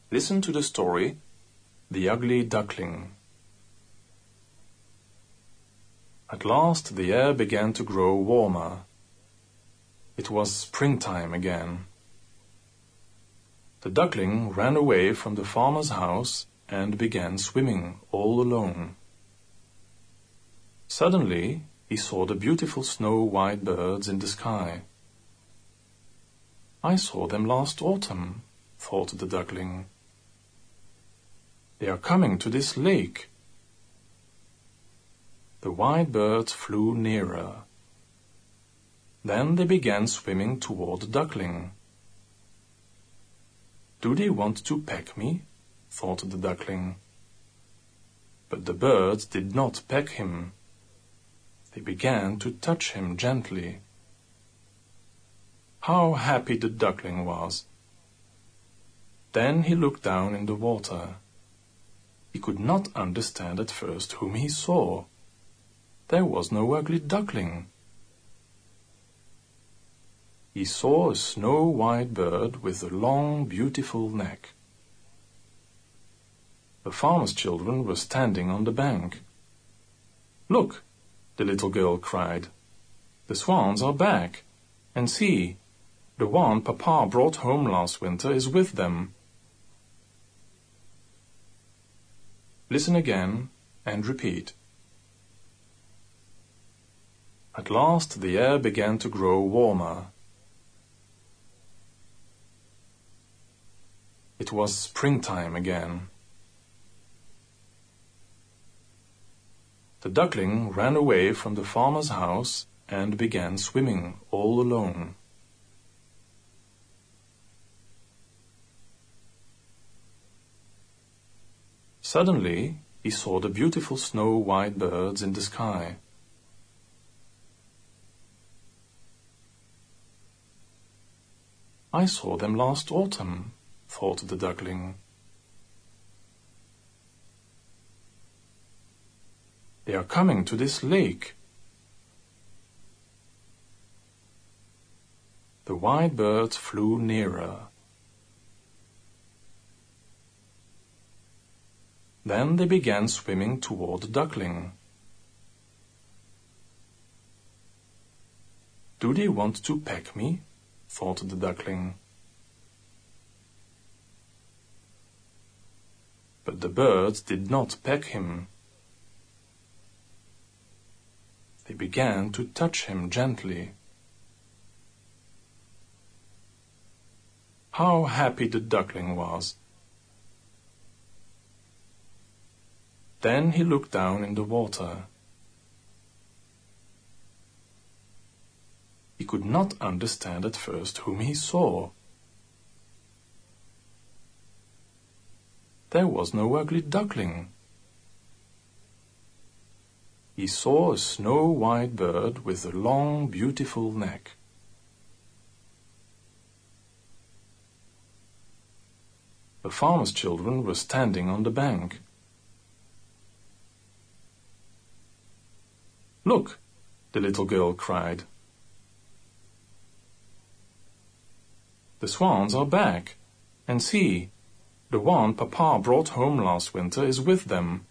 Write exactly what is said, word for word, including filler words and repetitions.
Listen to the story, The Ugly Duckling. At last the air began to grow warmer. It was springtime again. The duckling ran away from the farmer's house and began swimming all alone. Suddenly he saw the beautiful snow-white birds in the sky. "I saw them last autumn," thought the duckling. "They are coming to this lake." The white birds flew nearer. Then they began swimming toward the duckling. "Do they want to peck me?" thought the duckling. But the birds did not peck him. They began to touch him gently. How happy the duckling was! Then he looked down in the water. He could not understand at first whom he saw. There was no ugly duckling. He saw a snow-white bird with a long, beautiful neck. The farmer's children were standing on the bank. "Look!" the little girl cried. "The swans are back, and see, the one Papa brought home last winter is with them." Listen again and repeat. At last the air began to grow warmer. It was springtime again. The duckling ran away from the farmer's house and began swimming all alone. Suddenly he saw the beautiful snow-white birds in the sky. "I saw them last autumn," thought the duckling. "They are coming to this lake." The white birds flew nearer. Then they began swimming toward the duckling. "Do they want to peck me?" thought the duckling. But the birds did not peck him. They began to touch him gently. How happy the duckling was! Then he looked down in the water. He could not understand at first whom he saw. There was no ugly duckling. He saw a snow-white bird with a long, beautiful neck. The farmer's children were standing on the bank. "Look!" the little girl cried. "The swans are back, and see, the one Papa brought home last winter is with them."